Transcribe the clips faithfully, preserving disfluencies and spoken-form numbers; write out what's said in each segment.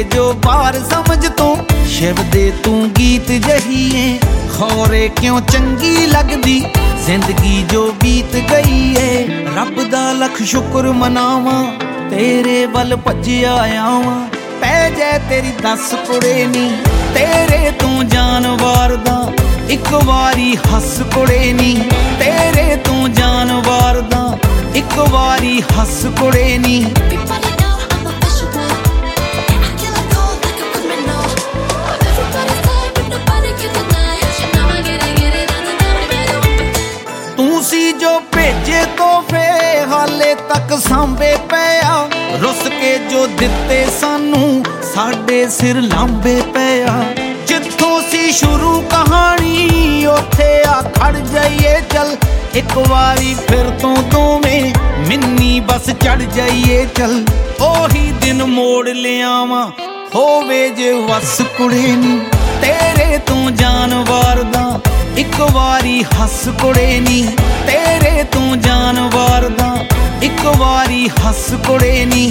जो बार समझ तो शिव दे तू गीत जहीए खौरे क्यों चंगी लगदी जिंदगी जो बीत गई है। रब दा लख शुक्र मनावा तेरे वल भज्जिया आवां पै जाए तेरी दस कुड़े नी तेरे तू जान वारदा एक वारी हस कुड़े नी तेरे तू जान वारदा एक वारी हस कुड़े नी। तू सी जो भेजे तोहफे हाले तक सांभे पिया रुस के जो दिते सानू साडे सिर लांबे पिया। जिथों सी शुरू कहानी उथे आ खड़ जाइए चल एक वारी फिर तो दोवें मिन्नी बस चढ़ जाइए चल। ओही दिन मोड़ लियावां होवे जे वस कुड़े नी तेरे तू जान वारदा एक वारी हस कुड़े नी तेरे तू जान वारदा एक वारी हस कुड़े नी।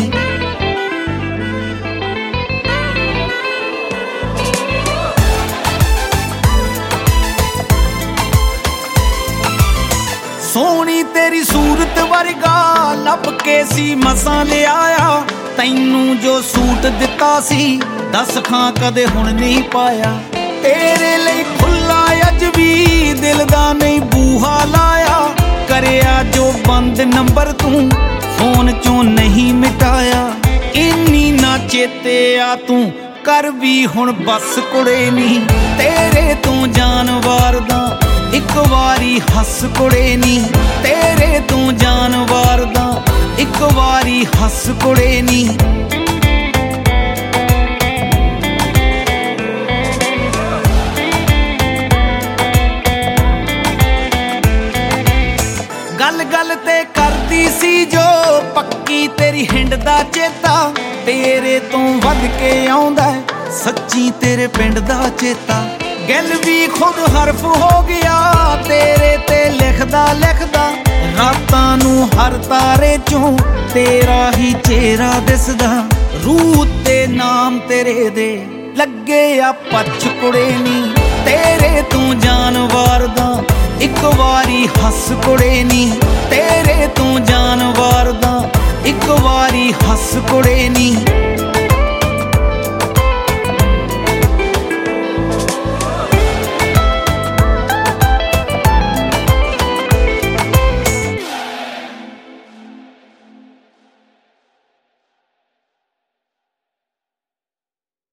सोहनी तेरी सूरत वर्गा लब के सी मसां ले आया तैनू जो सूट दिता सी दस खां कदे हुण नहीं पाया। तेरे लिए खुला अज भी दिल दा नहीं बूहा लाया करया जो बंद नंबर तू फोन चों नहीं मिटाया। इन्नी ना चेते आ तू कर भी हुण बस कुड़े नी तेरे तू जान वारदा एक वारी हस कुड़े नी तेरे तू जान वारदा एक वारी हस कुड़े नी। गल गल ते करदी सी जो पक्की तेरी हिंड दा चेता तेरे तो वध के आउंदा सच्ची तेरे पिंड दा चेता। गल भी खुद हरफ हो गया तेरे ते लिखदा लिखदा रातां नू हर तारे चों तेरा ही चेहरा दिसदा। रूह ते नाम तेरे दे लगे आ पछ कुड़े नी तेरे तू जान वारदा एक वारी हस कुड़े नी तेरे तू जान वारदा एक वारी हस कुड़े नी।